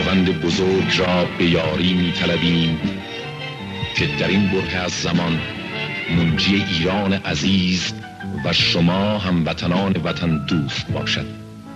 خداوند بزرگ را به یاری می طلبیم که در این بره از زمان منجی ایران عزیز و شما هموطنان وطن دوست باشد.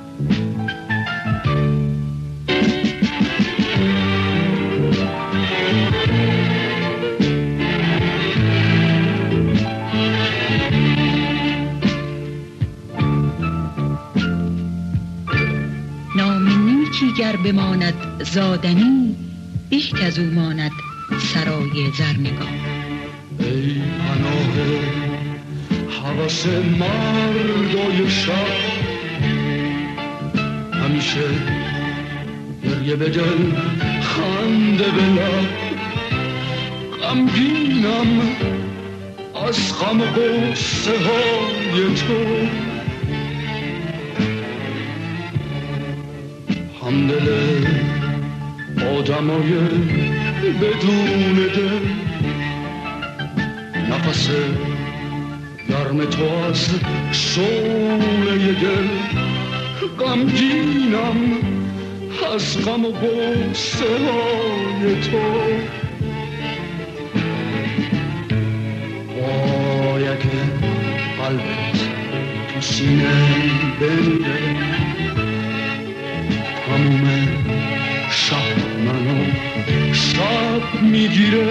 گر بماند زادنی به کز او ماند سرای زرنگار. ای پناه هوس مردای شب، همیشه گریه به دل خنده به لب، غمگینم از غم و غصه های تو، همدل آدمای بدون دل، نفس گرم تو از شعله دل، غمگینم از غم و غصه های تو. وای اگه قلبت تو سینه بمیره، تموم شب منو شب میگیره.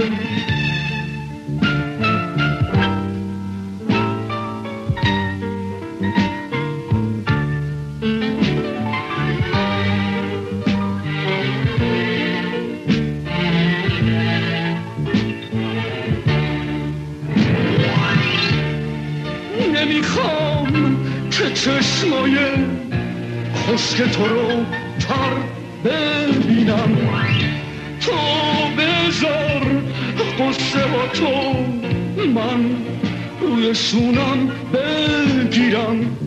نمیخوام که چشمای خشک تو رو تر ببینم، تو بذار قصه با تو من روی شونم بگیرم.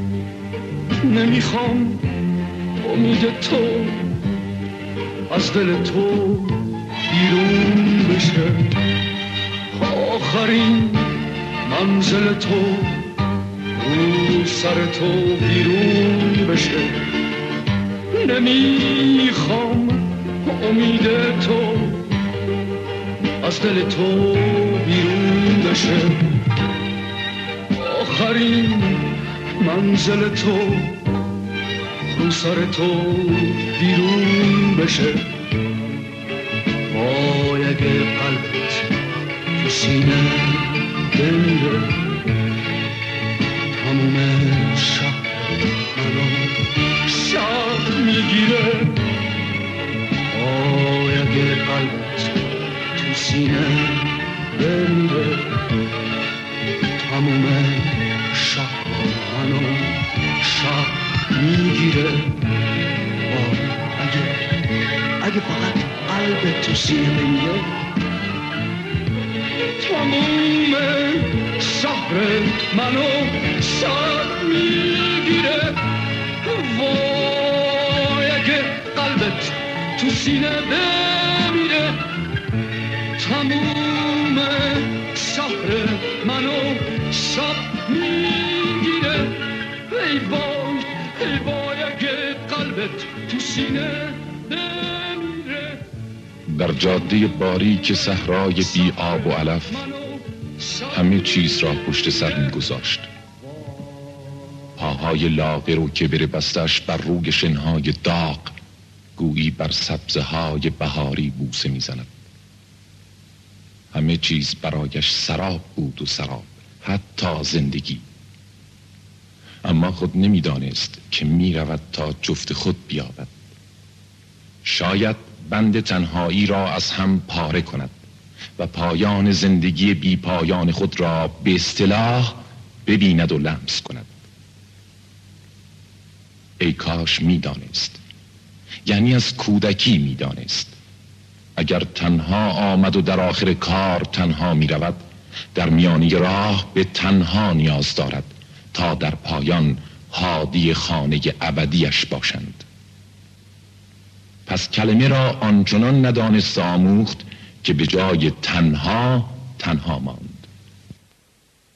نمیخوام امید تو از دل تو بیرون بشه، آخرین منزل تو رو سر تو بیرون بشه. نمیخوام امید تو از دل تو بیرون بشه، آخرین منزل تو رو سر تو بیرون بشه. وای اگه قلبت تو سینه بمیره، تموم شب منو شب میگیره. وای اگه قلبت تو سینه بمیره، تموم شب منو شب میگیره. وای اگه فقط قلبت تو سینه بمیره، تموم شهر منو شب میگیره. وای اگه قلبت تو سینه بمیره، تموم شهر منو شب میگیره. ای وای اگه قلبت تو سینه بمیره. در جاده باریک صحرای بی آب و علف همه چیز را پشت سر می‌گذاشت. پاهای لاغر و کبر بستش بر روی شنهای داغ گویی بر سبزه‌های بهاری بوسه می‌زند. همه چیز برایش سراب بود و سراب، حتی زندگی. اما خود نمی‌دانست که می‌رود تا جفت خود بیابد. شاید بند تنهایی را از هم پاره کند و پایان زندگی بی پایان خود را به اصطلاح ببیند و لمس کند. ای کاش می‌دانست، یعنی از کودکی می‌دانست. اگر تنها آمد و در آخر کار تنها می‌رود، در میانی راه به تنها نیاز دارد تا در پایان هادی خانه ابدیش باشند. پس کلمه را آنچنان ندانست آموخت که به جای تنها ماند.